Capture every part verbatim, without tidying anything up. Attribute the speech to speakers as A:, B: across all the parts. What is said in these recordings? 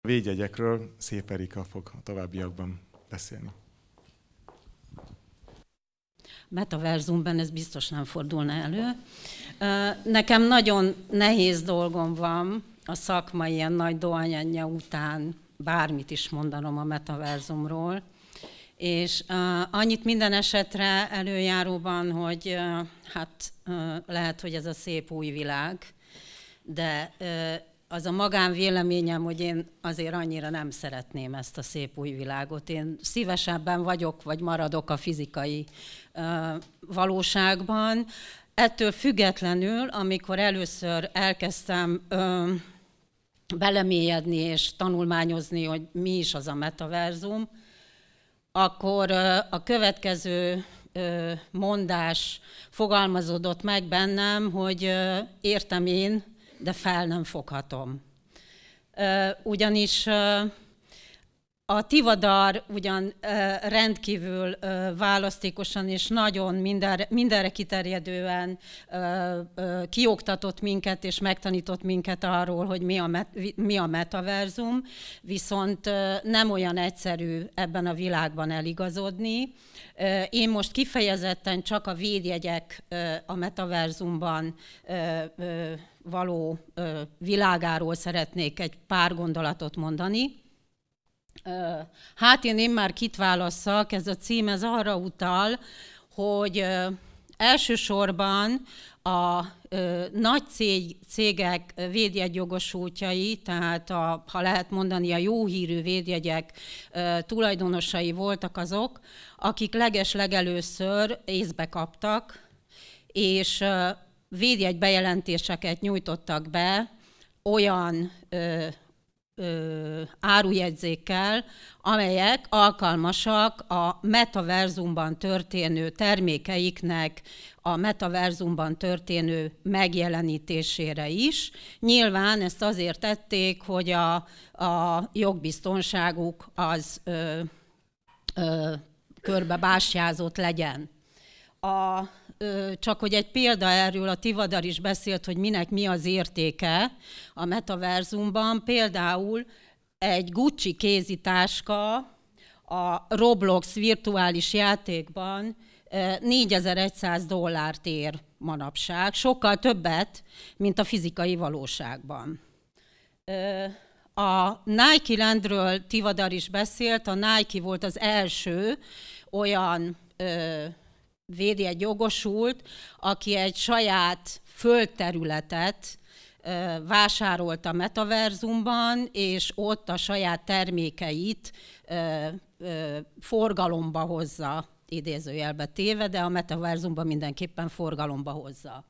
A: A védjegyekről Szép Erika fog a továbbiakban beszélni.
B: Metaverzumban ez biztos nem fordulna elő. Nekem nagyon nehéz dolgom van a szakmai ilyen nagy dohányanja után bármit is mondanom a metaverzumról. És uh, annyit minden esetre előjáróban, hogy uh, hát uh, lehet, hogy ez a szép új világ, de uh, az a magánvéleményem, hogy én azért annyira nem szeretném ezt a szép új világot. Én szívesebben vagyok, vagy maradok a fizikai uh, valóságban. Ettől függetlenül, amikor először elkezdtem uh, belemélyedni és tanulmányozni, hogy mi is az a metaverzum, akkor a következő mondás fogalmazódott meg bennem, hogy értem én, de fel nem foghatom. Ugyanis a Tivadar ugyan rendkívül választékosan és nagyon mindenre, mindenre kiterjedően kioktatott minket és megtanított minket arról, hogy mi a, met, mi a metaverzum, viszont nem olyan egyszerű ebben a világban eligazodni. Én most kifejezetten csak a védjegyek a metaverzumban való világáról szeretnék egy pár gondolatot mondani. Hát én, én már kit válasszak, ez a cím ez arra utal, hogy elsősorban a nagy cég, cégek védjegyjogosultjai, tehát a, ha lehet mondani, a jó hírű védjegyek tulajdonosai voltak azok, akik leges-legelőször észbe kaptak, és védjegybejelentéseket nyújtottak be olyan Ö, árujegyzékkel, amelyek alkalmasak a metaverzumban történő termékeiknek a metaverzumban történő megjelenítésére is. Nyilván ezt azért tették, hogy a, a jogbiztonságuk az ö, ö, körbebástyázott legyen. A, ö, csak hogy egy példa erről, a Tivadar is beszélt, hogy minek mi az értéke a metaverzumban. Például egy Gucci kézitáska a Roblox virtuális játékban négyezer-száz dollárt ér manapság, sokkal többet, mint a fizikai valóságban. A Nike Landről Tivadar is beszélt, a Nike volt az első olyan védjegyyogosult, aki egy saját földterületet vásárolt a metaverzumban, és ott a saját termékeit forgalomba hozza, idézőjelbe téve, de a metaverzumban mindenképpen forgalomba hozza.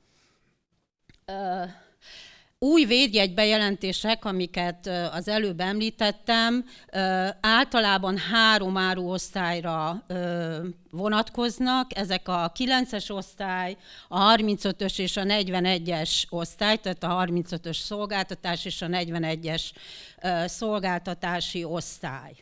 B: Új védjegybejelentések, amiket az előbb említettem, általában három áruosztályra vonatkoznak. Ezek a kilences osztály, a harmincötös és a negyvenegyes osztály, tehát a harmincötös szolgáltatás és a negyvenegyes szolgáltatási osztály.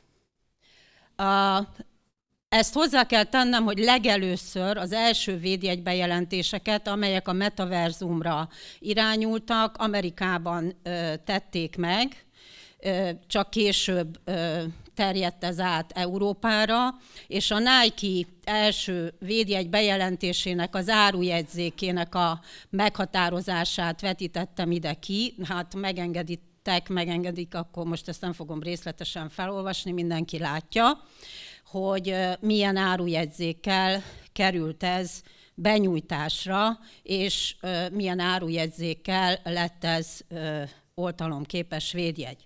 B: Ezt hozzá kell tennem, hogy legelőször az első védjegybejelentéseket, amelyek a metaverzumra irányultak, Amerikában ö, tették meg, ö, csak később ö, terjedt ez át Európára, és a Nike első védjegybejelentésének, az árujegyzékének a meghatározását vetítettem ide ki, hát megengeditek, megengedik, akkor most ezt nem fogom részletesen felolvasni, mindenki látja, hogy milyen árujegyzékkel került ez benyújtásra, és milyen árujegyzékkel lett ez oltalomképes védjegy.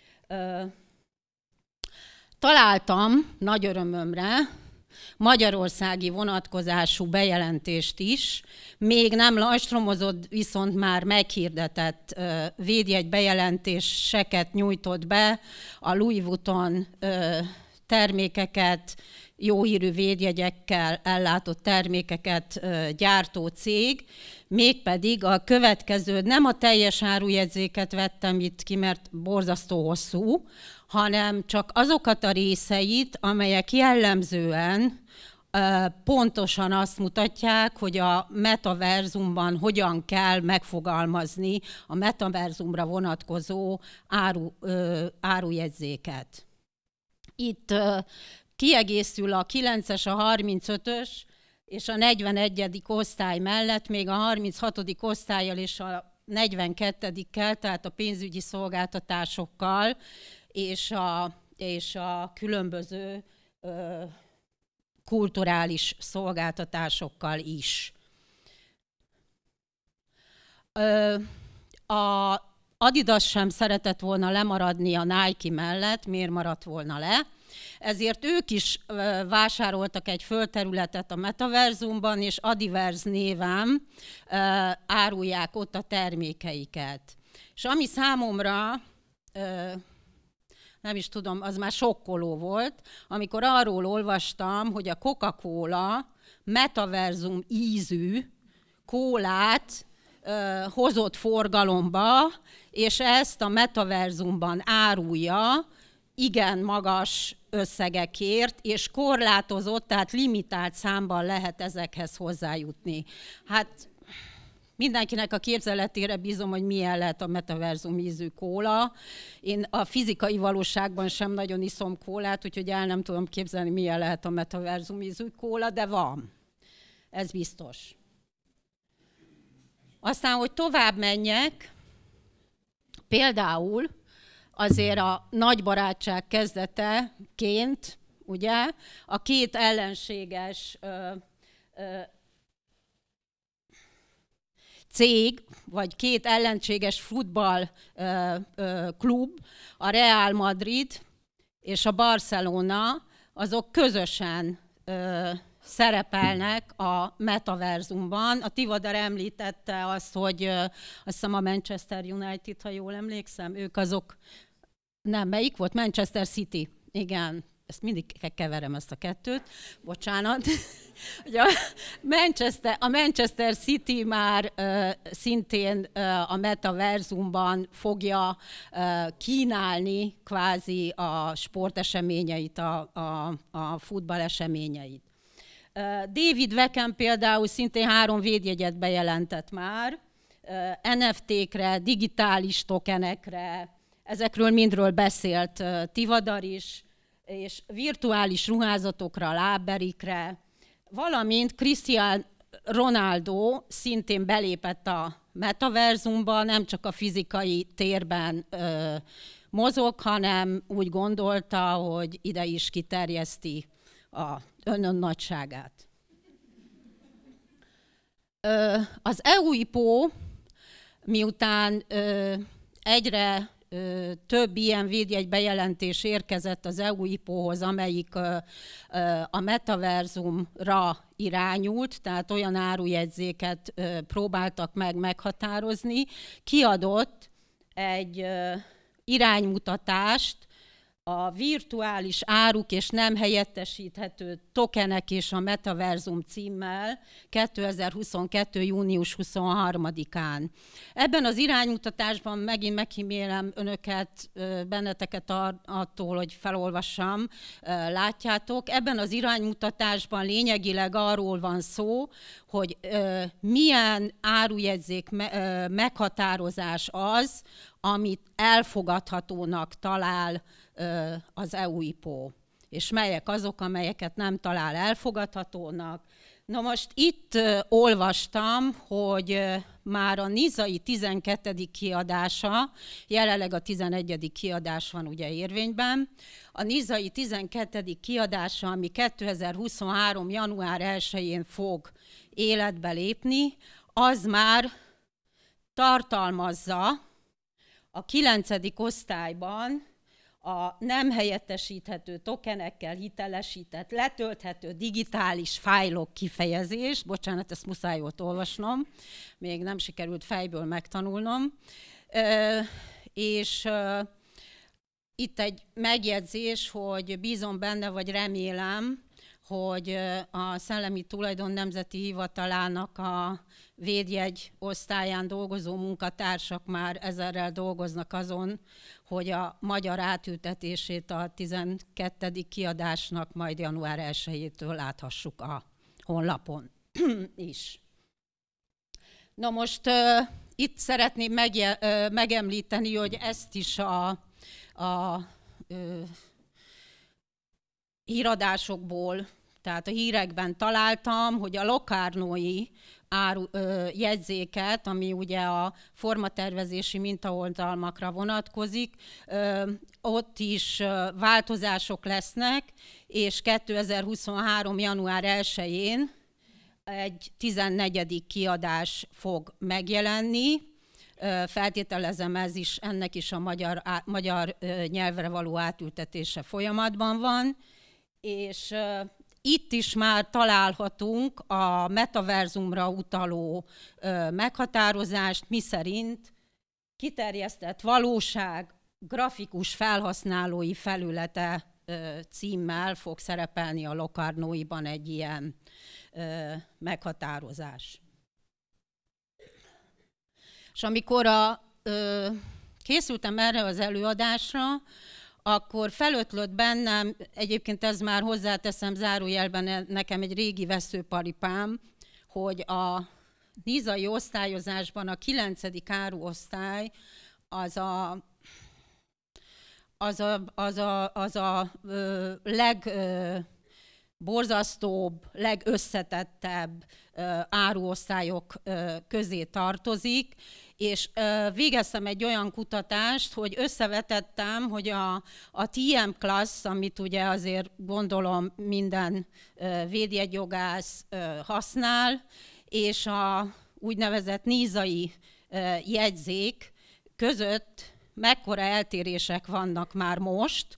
B: Találtam nagy örömömre magyarországi vonatkozású bejelentést is, még nem lanstromozott, viszont már meghirdetett védjegybejelentéseket nyújtott be a Louis Vuitton termékeket, jó hírű védjegyekkel ellátott termékeket gyártó cég, mégpedig a következő, nem a teljes árujegyzéket vettem itt ki, mert borzasztó hosszú, hanem csak azokat a részeit, amelyek jellemzően pontosan azt mutatják, hogy a metaverzumban hogyan kell megfogalmazni a metaverzumra vonatkozó áru, árujegyzéket. Itt kiegészül a kilences, a harmincötös és a negyvenegyedik osztály mellett még a harminchatodik osztállyal és a negyvenkettedikkel, tehát a pénzügyi szolgáltatásokkal és a, és a különböző ö, kulturális szolgáltatásokkal is. Ö, a Adidas sem szeretett volna lemaradni a Nike mellett, miért maradt volna le? Ezért ők is vásároltak egy földterületet a metaverzumban, és Adiverse néven árulják ott a termékeiket. És ami számomra, nem is tudom, az már sokkoló volt, amikor arról olvastam, hogy a Coca-Cola metaverzum ízű kólát hozott forgalomba, és ezt a metaverzumban árulja, igen magas összegekért, és korlátozott, tehát limitált számban lehet ezekhez hozzájutni. Hát mindenkinek a képzeletére bízom, hogy milyen lehet a metaverzum ízű kóla. Én a fizikai valóságban sem nagyon iszom kólát, úgyhogy el nem tudom képzelni, milyen lehet a metaverzum ízű kóla, de van. Ez biztos. Aztán, hogy tovább menjek, például azért a nagy barátság kezdeteként, ugye, a két ellenséges ö, ö, cég, vagy két ellenséges futball ö, ö, klub, a Real Madrid és a Barcelona, azok közösen ö, szerepelnek a metaverzumban. A Tivadar említette azt, hogy ö, azt hiszem a Manchester United, ha jól emlékszem, ők azok, nem, melyik volt? Manchester City, igen. Ezt mindig keverem ezt a kettőt, bocsánat. a, Manchester, a Manchester City már uh, szintén uh, a metaverzumban fogja uh, kínálni kvázi a sporteseményeit, a, a, a futballeseményeit. Uh, David Beckham például szintén három védjegyet bejelentett már, uh, en ef té-kre, digitális tokenekre, ezekről mindről beszélt uh, Tivadar is, és virtuális ruházatokra, lábberikre, valamint Cristiano Ronaldo szintén belépett a metaverzumba, nem csak a fizikai térben ö, mozog, hanem úgy gondolta, hogy ide is kiterjeszti a önön nagyságát. Ö, az e u i pé o, miután ö, egyre több ilyen védjegy bejelentés érkezett az e u i pé o-hoz, amelyik a metaverzumra irányult, tehát olyan árujegyzéket próbáltak meg meghatározni, kiadott egy iránymutatást a virtuális áruk és nem helyettesíthető tokenek és a metaverzum címmel kétezer-huszonkettő. június huszonharmadikán. Ebben az iránymutatásban megint megkímélem önöket, benneteket attól, hogy felolvassam, látjátok. Ebben az iránymutatásban lényegileg arról van szó, hogy milyen árujegyzék meghatározás az, amit elfogadhatónak talál az e u i pé o, és melyek azok, amelyeket nem talál elfogadhatónak. Na most itt olvastam, hogy már a Nizai tizenkettedik kiadása, jelenleg a tizenegyedik kiadás van ugye érvényben, a Nizai tizenkettedik kiadása, ami kétezer-huszonhárom. január elsején fog életbe lépni, az már tartalmazza a kilencedik osztályban a nem helyettesíthető tokenekkel hitelesített, letölthető digitális fájlok kifejezést, bocsánat, ezt muszáj volt olvasnom, még nem sikerült fejből megtanulnom, és itt egy megjegyzés, hogy bízom benne, vagy remélem, hogy a Szellemi Tulajdon Nemzeti Hivatalának a védjegy osztályán dolgozó munkatársak már ezerrel dolgoznak azon, hogy a magyar átültetését a tizenkettedik kiadásnak majd január elsejétől láthassuk a honlapon is. Na most uh, itt szeretném megje, uh, megemlíteni, hogy ezt is a, a uh, híradásokból, tehát a hírekben találtam, hogy a Locarnói áru, ö, jegyzéket, ami ugye a formatervezési mintaoltalmakra vonatkozik, ö, ott is ö, változások lesznek, és kétezer-huszonhárom. január elsején egy tizennegyedik kiadás fog megjelenni. Ö, feltételezem, ez is, ennek is a magyar, á, magyar ö, nyelvre való átültetése folyamatban van, és ö, itt is már találhatunk a metaverzumra utaló ö, meghatározást, miszerint kiterjesztett valóság grafikus felhasználói felülete ö, címmel fog szerepelni a Locarnóiban egy ilyen ö, meghatározás. És amikor a, ö, készültem erre az előadásra, akkor felötlött bennem, egyébként ez már hozzáteszem zárójelben, nekem egy régi veszőparipám, hogy a nízai osztályozásban a kilencedik áruosztály az a, az a, az a, az a ö, legborzasztóbb, legösszetettebb ö, áruosztályok ö, közé tartozik, és végeztem egy olyan kutatást, hogy összevetettem, hogy a, a té em Class, amit ugye azért gondolom minden védjegyjogász használ, és a úgynevezett nízai jegyzék között mekkora eltérések vannak már most,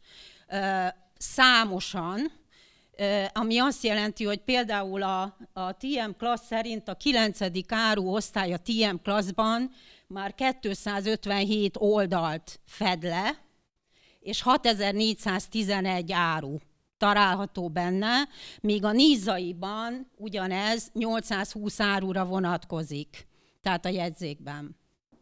B: számosan, ami azt jelenti, hogy például a, a té em Class szerint a kilencedik áruosztály a té em Classban már kétszázötvenhét oldalt fed le, és hatezer-négyszáztizenegy áru található benne, míg a nízaiban ugyanez nyolcszázhúsz árura vonatkozik, tehát a jegyzékben.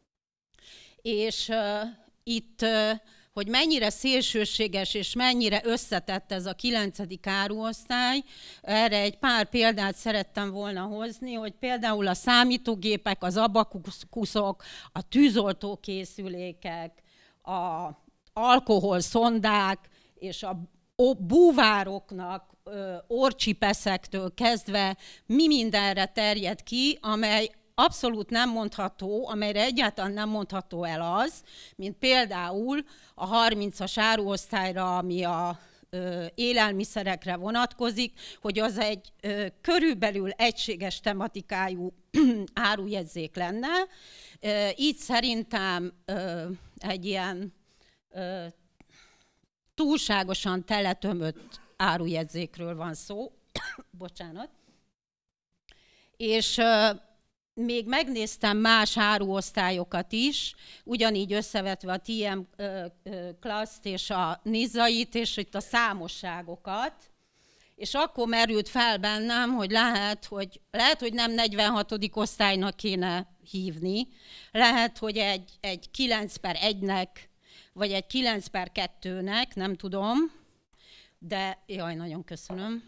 B: És uh, itt, uh, hogy mennyire szélsőséges és mennyire összetett ez a kilencedik áruosztály, erre egy pár példát szerettem volna hozni, hogy például a számítógépek, az abakuszok, a tűzoltókészülékek, a alkoholszondák és a búvároknak orcsipeszektől kezdve mi mindenre terjed ki, amely abszolút nem mondható, amelyre egyáltalán nem mondható el az, mint például a harmincas áruosztályra, ami a ö, élelmiszerekre vonatkozik, hogy az egy ö, körülbelül egységes tematikájú árujegyzék lenne. Ö, így szerintem ö, egy ilyen ö, túlságosan teletömött árujegyzékről van szó. Bocsánat. És ö, még megnéztem más áruosztályokat is, ugyanígy összevetve a té em Class-t és a nízait, és itt a számosságokat, és akkor merült fel bennem, hogy lehet, hogy, lehet, hogy nem negyvenhatodik osztálynak kéne hívni, lehet, hogy egy, egy kilenc per egynek, vagy egy kilenc per kettőnek, nem tudom, de jaj, nagyon köszönöm.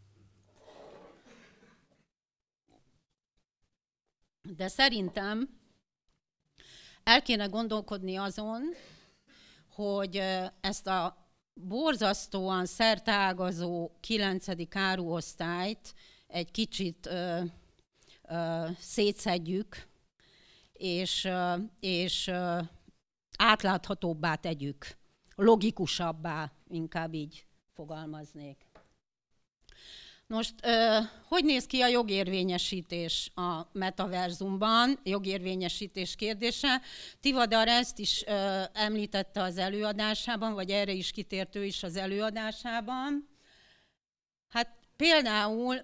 B: De szerintem el kéne gondolkodni azon, hogy ezt a borzasztóan szerteágazó kilencedik áruosztályt egy kicsit ö, ö, szétszedjük, és, ö, és ö, átláthatóbbá tegyük, logikusabbá, inkább így fogalmaznék. Most, hogy néz ki a jogérvényesítés a metaverzumban, jogérvényesítés kérdése? Tivadar ezt is említette az előadásában, vagy erre is kitért ő is az előadásában. Hát például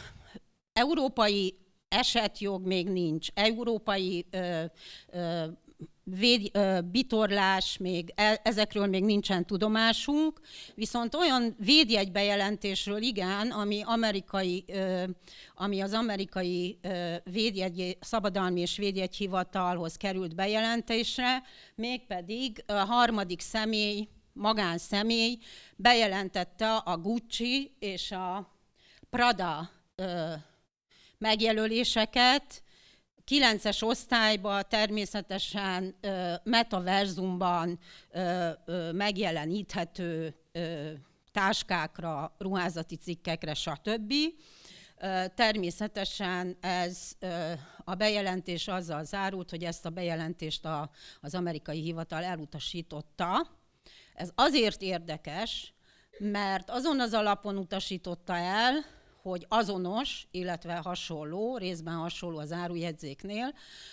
B: európai esetjog még nincs, európai ö, ö, véd, ö, bitorlás, még e, ezekről még nincsen tudomásunk, viszont olyan védjegybejelentésről igen, ami, amerikai, ö, ami az amerikai ö, védjegy, szabadalmi és védjegyhivatalhoz került bejelentésre, mégpedig a harmadik személy, magánszemély bejelentette a Gucci és a Prada ö, megjelöléseket, kilences osztályban természetesen ö, metaverzumban ö, ö, megjeleníthető ö, táskákra, ruházati cikkekre, stb. Ö, természetesen ez ö, a bejelentés azzal zárult, hogy ezt a bejelentést a, az amerikai hivatal elutasította. Ez azért érdekes, mert azon az alapon utasította el, hogy azonos, illetve hasonló, részben hasonló az árujegyzéknél,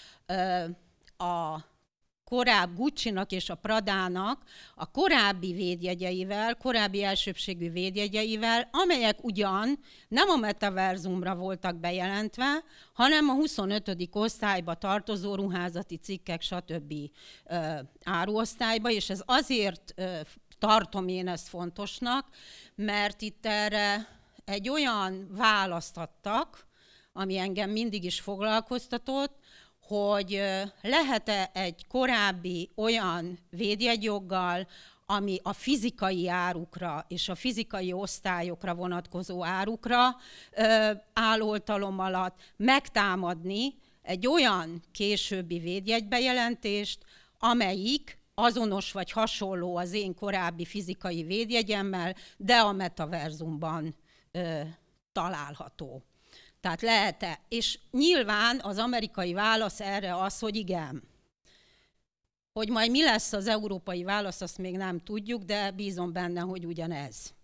B: a korábbi Gucci-nak és a Pradának a korábbi védjegyeivel, korábbi elsőbbségű védjegyeivel, amelyek ugyan nem a metaverzumra voltak bejelentve, hanem a huszonötödik osztályba tartozó ruházati cikkek, stb. Áruosztályba, és ez azért tartom én ezt fontosnak, mert itt erre egy olyan választ adtak, ami engem mindig is foglalkoztatott, hogy lehet-e egy korábbi olyan védjegyjoggal, ami a fizikai árukra és a fizikai osztályokra vonatkozó árukra áll oltalom alatt megtámadni egy olyan későbbi védjegybejelentést, amelyik azonos vagy hasonló az én korábbi fizikai védjegyemmel, de a metaverzumban ö, található. Tehát lehet-e? És nyilván az amerikai válasz erre az, hogy igen. Hogy majd mi lesz az európai válasz, azt még nem tudjuk, de bízom benne, hogy ugyanez.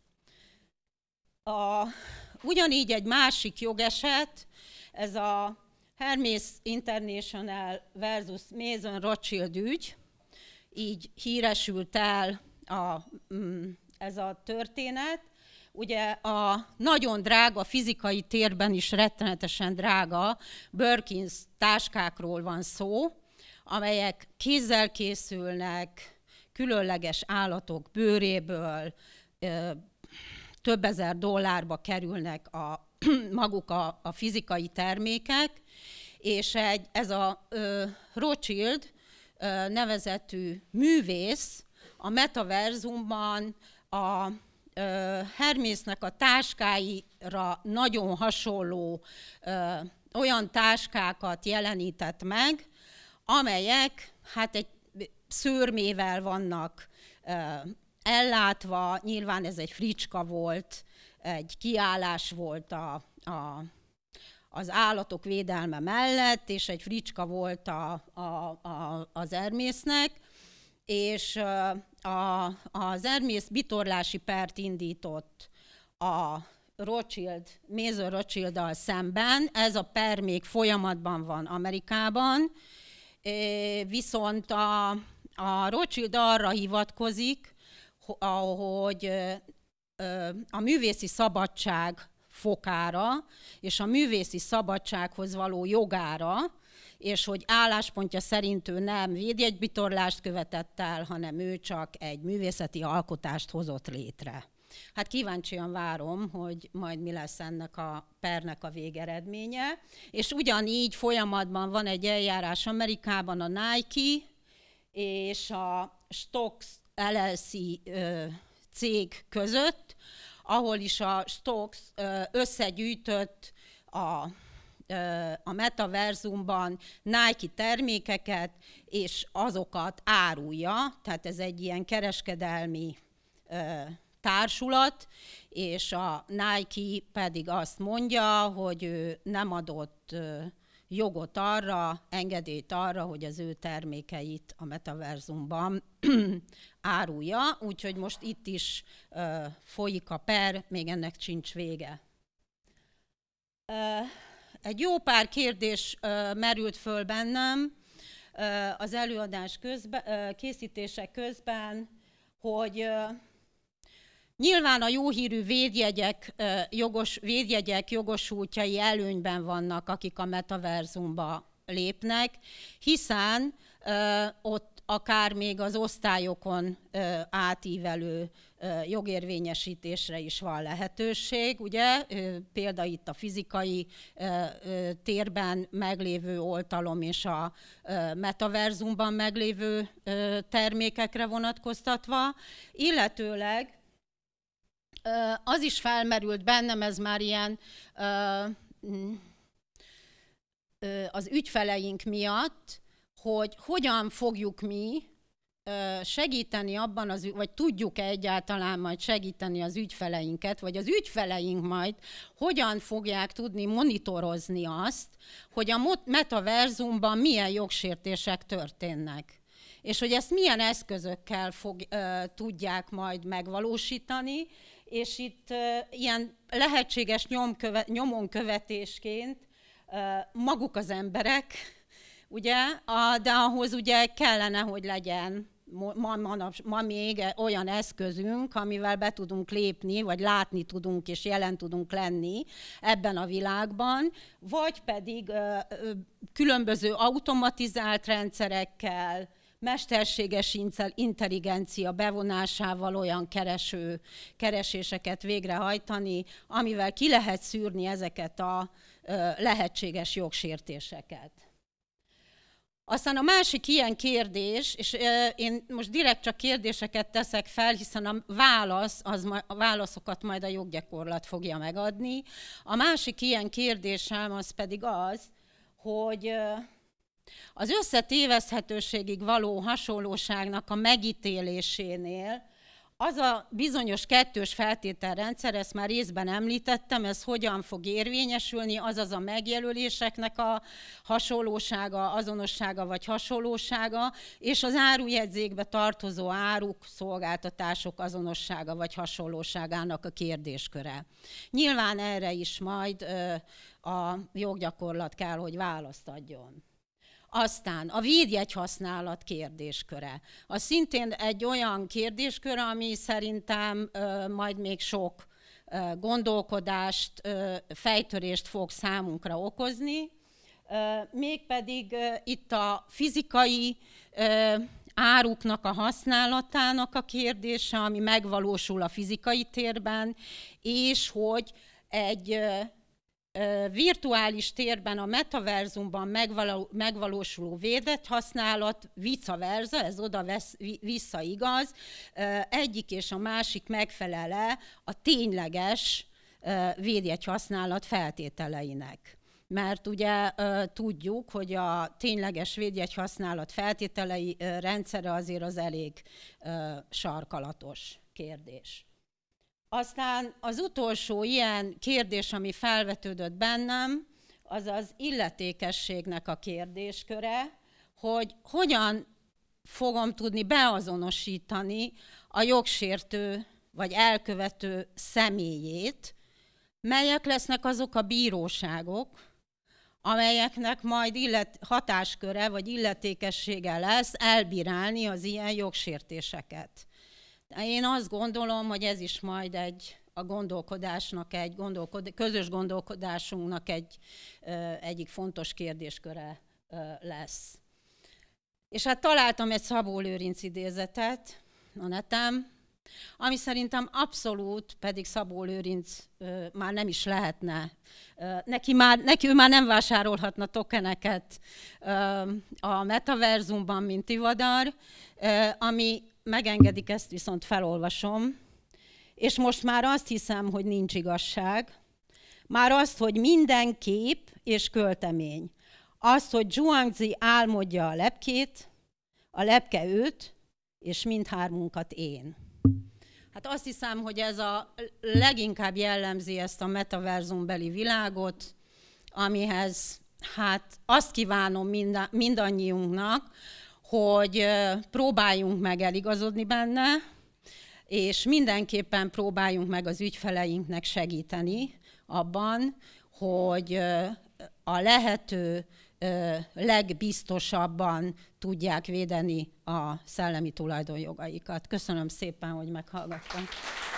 B: A, ugyanígy egy másik jogeset, ez a Hermes International versus Maison Rothschild ügy, így híresült el a, ez a történet. Ugye a nagyon drága, fizikai térben is rettenetesen drága Birkins táskákról van szó, amelyek kézzel készülnek, különleges állatok bőréből, több ezer dollárba kerülnek a, maguk a, a fizikai termékek, és egy, ez a ö, Rothschild ö, nevezetű művész a metaverzumban a ö, Hermesnek a táskáira nagyon hasonló ö, olyan táskákat jelenített meg, amelyek hát egy szőrmével vannak ö, ellátva, nyilván ez egy fricska volt, egy kiállás volt a, a, az állatok védelme mellett, és egy fricska volt a, a, a, az Hermesnek, és a, az Hermes bitorlási pert indított a Rothschild, Maison Rothschilddal szemben. Ez a per még folyamatban van Amerikában, viszont a, a Rothschild arra hivatkozik, hogy a művészi szabadság fokára és a művészi szabadsághoz való jogára, és hogy álláspontja szerint ő nem védjegybitorlást követett el, hanem ő csak egy művészeti alkotást hozott létre. Hát kíváncsian várom, hogy majd mi lesz ennek a pernek a végeredménye. És ugyanígy folyamatban van egy eljárás Amerikában a Nike és a Stokes el el cé cég között, ahol is a Stokes összegyűjtött a, a metaverzumban Nike termékeket, és azokat árulja, tehát ez egy ilyen kereskedelmi társulat, és a Nike pedig azt mondja, hogy ő nem adott jogot arra, engedélyt arra, hogy az ő termékeit a metaverzumban árulja, úgyhogy most itt is uh, folyik a per, még ennek sincs vége. Uh, egy jó pár kérdés uh, merült föl bennem uh, az előadás közben, uh, készítése közben, hogy uh, nyilván a jó hírű védjegyek, jogos, védjegyek jogosultjai előnyben vannak, akik a metaverzumba lépnek, hiszen ott akár még az osztályokon átívelő jogérvényesítésre is van lehetőség, ugye? Például itt a fizikai térben meglévő oltalom és a metaverzumban meglévő termékekre vonatkoztatva, illetőleg az is felmerült bennem, ez már ilyen az ügyfeleink miatt, hogy hogyan fogjuk mi segíteni abban, az, vagy tudjuk-e egyáltalán majd segíteni az ügyfeleinket, vagy az ügyfeleink majd hogyan fogják tudni monitorozni azt, hogy a metaverzumban milyen jogsértések történnek. És hogy ezt milyen eszközökkel fog, tudják majd megvalósítani, és itt ilyen lehetséges nyomköve, nyomonkövetésként maguk az emberek, ugye, de ahhoz ugye kellene, hogy legyen ma, ma, ma még olyan eszközünk, amivel be tudunk lépni, vagy látni tudunk és jelen tudunk lenni ebben a világban, vagy pedig különböző automatizált rendszerekkel, mesterséges intelligencia bevonásával olyan kereső, kereséseket végrehajtani, amivel ki lehet szűrni ezeket a lehetséges jogsértéseket. Aztán a másik ilyen kérdés, és én most direkt csak kérdéseket teszek fel, hiszen a, válasz, az, a válaszokat majd a joggyakorlat fogja megadni. A másik ilyen kérdésem az pedig az, hogy az összetéveszthetőségig való hasonlóságnak a megítélésénél az a bizonyos kettős feltételrendszer, ezt már részben említettem, ez hogyan fog érvényesülni, azaz a megjelöléseknek a hasonlósága, azonossága vagy hasonlósága, és az árujegyzékbe tartozó áruk, szolgáltatások azonossága vagy hasonlóságának a kérdésköre. Nyilván erre is majd a joggyakorlat kell, hogy választ adjon. Aztán a védjegyhasználat kérdésköre. Az szintén egy olyan kérdéskör, ami szerintem ö, majd még sok ö, gondolkodást, ö, fejtörést fog számunkra okozni. Ö, mégpedig ö, itt a fizikai ö, áruknak a használatának a kérdése, ami megvalósul a fizikai térben, és hogy egy ö, virtuális térben, a metaverzumban megvalósuló védett használat, vice versa, ez oda-vissza igaz, egyik és a másik megfelele a tényleges védjegyhasználat feltételeinek. Mert ugye tudjuk, hogy a tényleges védjegyhasználat feltételei rendszere azért az elég sarkalatos kérdés. Aztán az utolsó ilyen kérdés, ami felvetődött bennem, az az illetékességnek a kérdésköre, hogy hogyan fogom tudni beazonosítani a jogsértő vagy elkövető személyét, melyek lesznek azok a bíróságok, amelyeknek majd illet, hatásköre vagy illetékessége lesz elbírálni az ilyen jogsértéseket. Én azt gondolom, hogy ez is majd egy a gondolkodásnak, egy gondolkod, közös gondolkodásunknak egy ö, egyik fontos kérdésköre ö, lesz. És hát találtam egy Szabó Lőrinc idézetet a neten, ami szerintem abszolút, pedig Szabó Lőrinc ö, már nem is lehetne, ö, neki, már, neki ő már nem vásárolhatna tokeneket ö, a metaverzumban, mint Tivadar, ö, ami megengedik, ezt viszont felolvasom, és most már azt hiszem, hogy nincs igazság. Már azt, hogy minden kép és költemény. Azt, hogy Zhuangzi álmodja a lepkét, a lepke őt, és mindhármunkat én. Hát azt hiszem, hogy ez a leginkább jellemzi ezt a metaverzumbeli világot, amihez hát azt kívánom mindannyiunknak, hogy próbáljunk meg eligazodni benne, és mindenképpen próbáljunk meg az ügyfeleinknek segíteni abban, hogy a lehető legbiztosabban tudják védeni a szellemi tulajdonjogaikat. Köszönöm szépen, hogy meghallgattam.